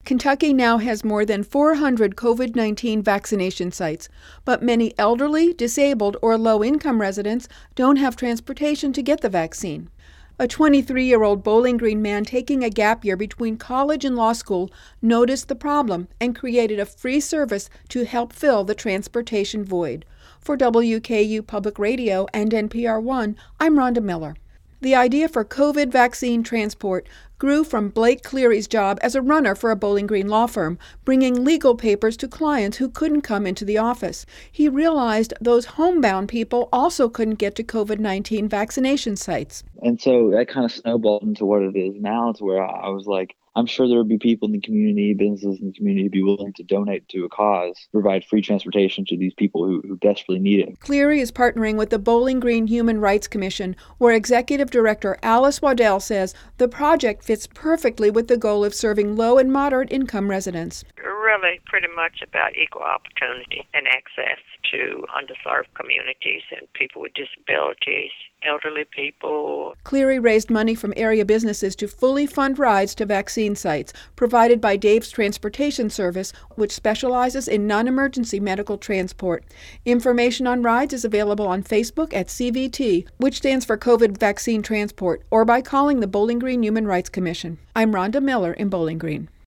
Kentucky now has more than 400 COVID-19 vaccination sites, but many elderly, disabled, or low-income residents don't have transportation to get the vaccine. A 23-year-old Bowling Green man taking a gap year between college and law school noticed the problem and created a free service to help fill the transportation void. For WKU Public Radio and NPR One, I'm Rhonda Miller. The idea for COVID vaccine transport grew from Blake Cleary's job as a runner for a Bowling Green law firm, bringing legal papers to clients who couldn't come into the office. He realized those homebound people also couldn't get to COVID-19 vaccination sites. And so that kind of snowballed into what it is now, to where I was like, I'm sure there would be people in the community, businesses in the community, be willing to donate to a cause, provide free transportation to these people who desperately need it. Cleary is partnering with the Bowling Green Human Rights Commission, where Executive Director Alice Waddell says the project fits perfectly with the goal of serving low and moderate income residents. Really pretty much about equal opportunity and access to underserved communities and people with disabilities, elderly people. Cleary raised money from area businesses to fully fund rides to vaccine sites, provided by Dave's Transportation Service, which specializes in non-emergency medical transport. Information on rides is available on Facebook at CVT, which stands for COVID Vaccine Transport, or by calling the Bowling Green Human Rights Commission. I'm Rhonda Miller in Bowling Green.